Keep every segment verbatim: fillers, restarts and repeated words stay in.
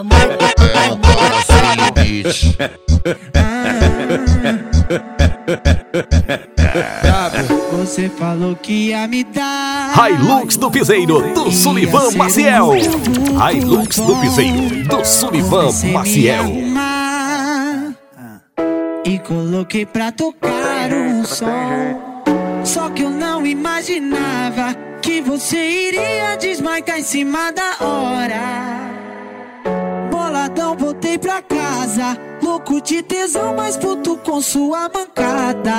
É o cara sem limite. Você falou que ia me dar Hilux do Piseiro, do Sullivan Maciel. Hilux do Piseiro, do Sullivan Maciel. E coloquei pra tocar um som. Só que eu não imaginava que você iria desmarcar em cima da hora. Boladão, voltei pra casa, louco de tesão, mas puto com sua mancada.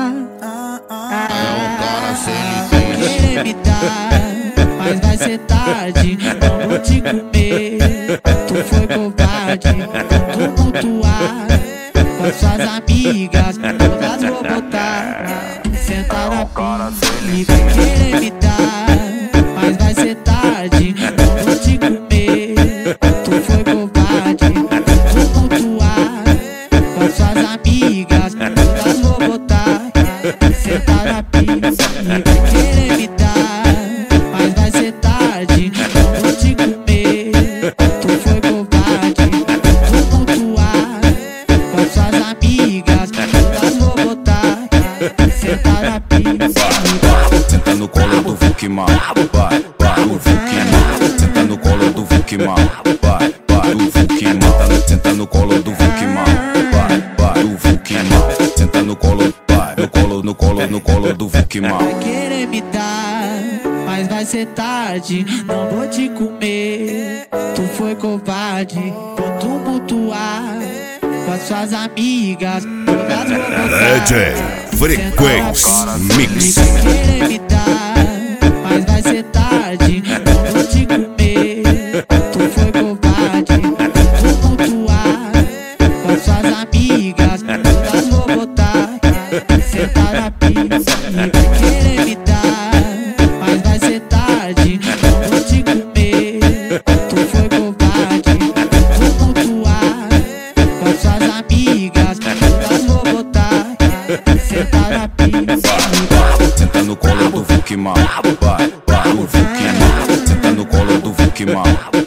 É o cara sem limite. Querer me dar, mas vai ser tarde, não vou te comer. Tu foi covarde, vou tumultuar com as suas amigas, todas vou botar. Sentar na pia, querer me dar, mas vai ser tarde, não vou te comer. Tu foi covarde, vou tumultuar com as suas amigas, todas vou botar. Sentar na pia, querer me dar, mas vai ser tarde, não vou te comer. Tu foi covarde, vou tumultuar com as suas amigas, todas vou botar. Sentar na pia, senta no colo do Vukimar, vai, vai, do Vukimar. Senta no colo do Vukimar, vai, vai, do Vukimar. Senta no colo do Vukimar, vai, vai, do Vukimar. Senta no colo, vai, no colo, no colo, no colo do Vukimar. vai querer me dar, mas vai ser tarde, não vou te comer. Tu foi covarde, vou tumultuar com as suas amigas, todas vou botar. D J Frequência Mix. Vai querer me dar, mas vai ser tarde, não vou te comer. Tu foi covarde, vou tumultuar com as suas amigas, todas vou botar. Sentar na pia, vai querer me dar, mas vai ser tarde, não vou te comer. Tu foi covarde, vou tumultuar com as suas amigas, todas vou botar. Sentar na pia, Senta no colo do Vukimar, vai, vai, do Vukimar. Senta no colo do Vukimar,